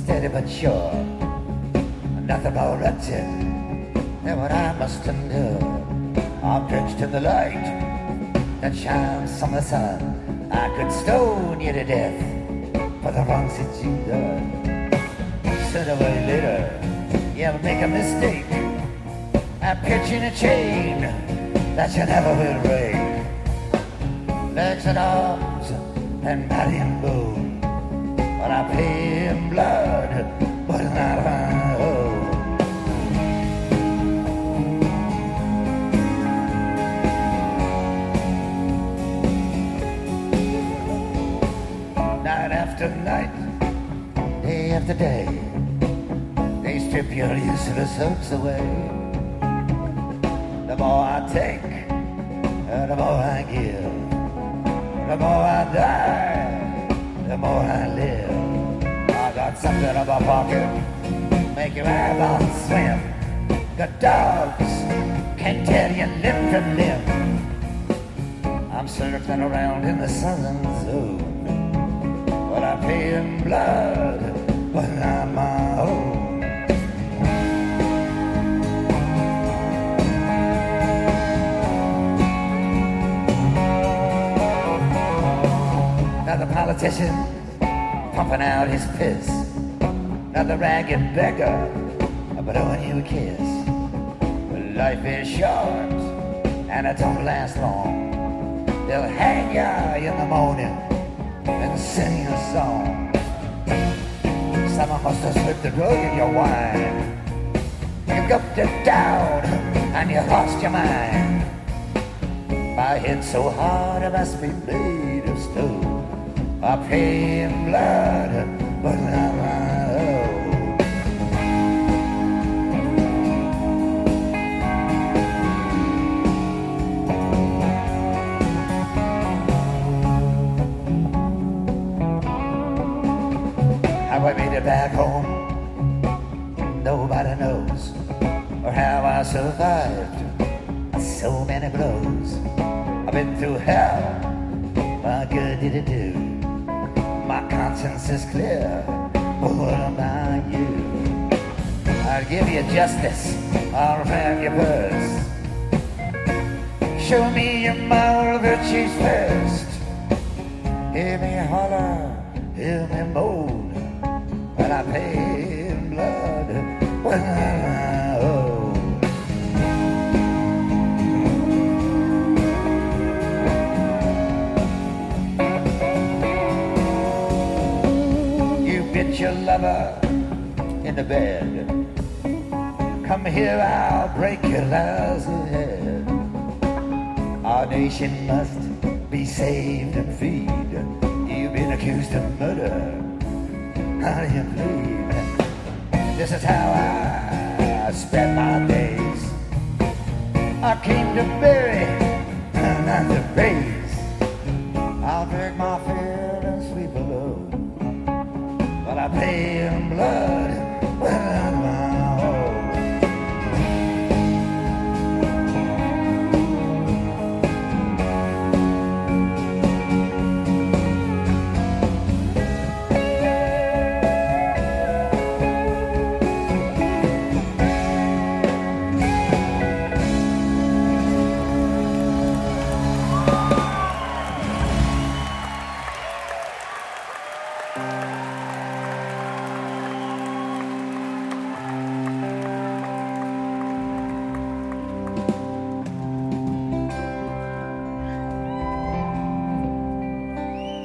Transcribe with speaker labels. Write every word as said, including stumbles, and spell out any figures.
Speaker 1: steady but sure, nothing more wretched than what I must endure. I'm drenched in the light that shines from the sun. I could stone you to death for the wrongs that you've done. Sooner or later, you'll make a mistake. I'm pitching a chain that you never will break. Legs and arms and body and bone, but I pay in blood, but not my own. Night after night, day after day, they strip your useless hopes away. The more I take, uh, the more I give. The more I die, the more I live. I got something in my pocket, make your eyeballs swim. The dogs can tell you limb from limb. I'm circling around in the southern zone, but I pay in blood, but not my own. Now the politician pumping out his piss. Now the ragged beggar blowing you a kiss. Life is short and it don't last long. They'll hang ya in the morning and sing you a song. Someone must have slipped the drug in your wine. You gulped it down and you lost your mind. My head so hard it must be made of stone. I pay in blood, but not my own. How I made it back home, nobody knows, or how I survived so many blows. I've been through hell, what good did it do? My conscience is clear, but what about you? I'll give you justice, I'll round your purse. Show me your moral virtues first. Hear me holler, hear me moan, when I pay in blood, when I owe. Your lover in the bed. Come here, I'll break your lousy head. Our nation must be saved and freed. You've been accused of murder. How do you plead? This is how I spend my days. I came to bury and not to raise. I'll drink my fill and sleep alone. But I pay in blood without my own.